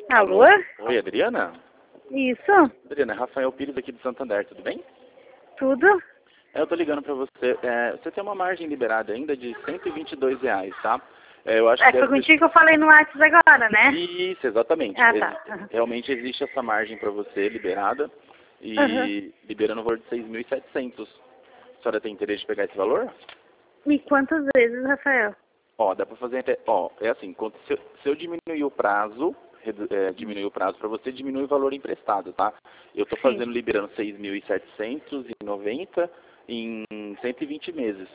Alô? Oi, Adriana? Isso? Adriana, é Rafael Pires aqui do Santander, tudo bem? Tudo? Eu tô ligando pra você. Você tem uma margem liberada ainda de R$ 122, tá? Eu acho que Foi deve ser... contigo que eu falei no WhatsApp agora, né? Isso, exatamente. Ah, tá. Uhum. Realmente existe essa margem pra você liberada e liberando o valor de 6.700. A senhora tem interesse de pegar esse valor? E quantas vezes, Rafael? Ó, dá pra fazer até... Ó, é assim, se eu diminuir o prazo... diminuir o prazo para você, diminui o valor emprestado, tá? Eu estou Sim. liberando 6.790 em 120 meses.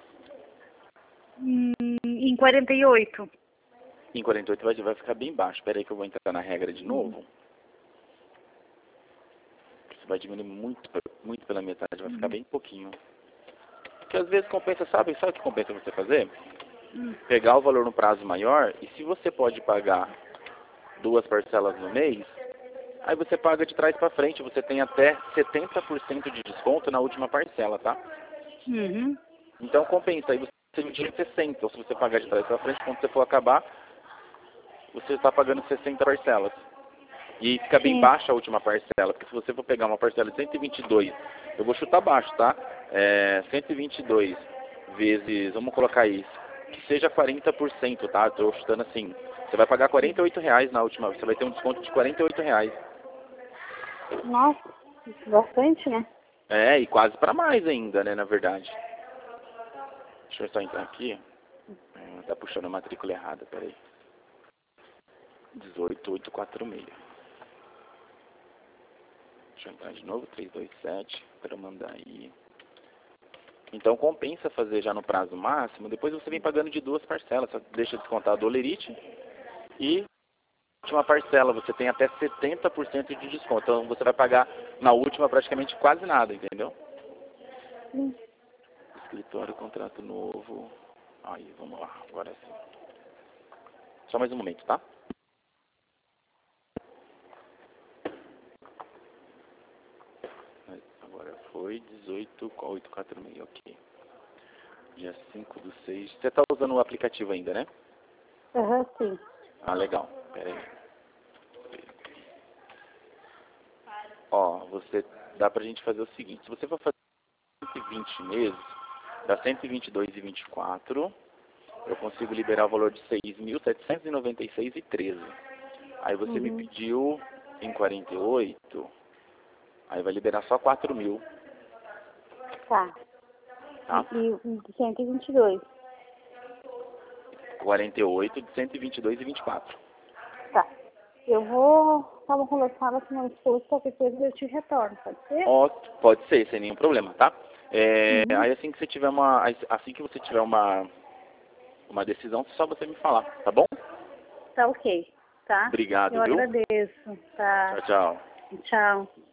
Em 48. Em 48 vai ficar bem baixo. Espera aí que eu vou entrar na regra de novo. Você vai diminuir muito pela metade, vai ficar bem pouquinho. Porque às vezes compensa, sabe o que compensa você fazer? Pegar o valor no prazo maior e se você pode pagar 2 parcelas no mês, aí você paga de trás para frente, você tem até 70% de desconto na última parcela, tá? Uhum. Então compensa, aí você tira 60, ou se você pagar de trás para frente, quando você for acabar, você está pagando 60 parcelas. E fica bem Sim. baixa a última parcela, porque se você for pegar uma parcela de 122, eu vou chutar baixo, tá? 122 vezes, vamos colocar aí, que seja 40%, tá? Estou chutando assim. Você vai pagar R$ 48 na última, você vai ter um desconto de R$ 48. Nossa, bastante, né? E quase para mais ainda, né, na verdade. Deixa eu só entrar aqui. Tá puxando a matrícula errada, peraí. 18846. Deixa eu entrar de novo, 327, para mandar aí. Então compensa fazer já no prazo máximo, depois você vem pagando de 2 parcelas, só deixa descontar a dolerite e última parcela, você tem até 70% de desconto. Então você vai pagar na última praticamente quase nada, entendeu? Escritório, contrato novo. Aí, vamos lá, agora sim. Só mais um momento, tá? Agora foi 18,846, ok. Dia 5/6. Você tá usando o aplicativo ainda, né? Sim. Ah, legal. Pera aí. Ó, dá pra gente fazer o seguinte. Se você for fazer 120 meses, dá 122,24. Eu consigo liberar o valor de 6.796,13. Aí você me pediu em 48, aí vai liberar só 4.000, Tá. tá? E 122. 48 de 122,24. Tá. Eu vou conversar com meu esposo, qualquer coisa eu te retorno, pode ser? Ó, pode ser, sem nenhum problema, tá? Aí assim que você tiver uma decisão, só você me falar, tá bom? Tá ok, tá? Obrigado, Eu viu? agradeço, tá? Tchau, tchau. Tchau.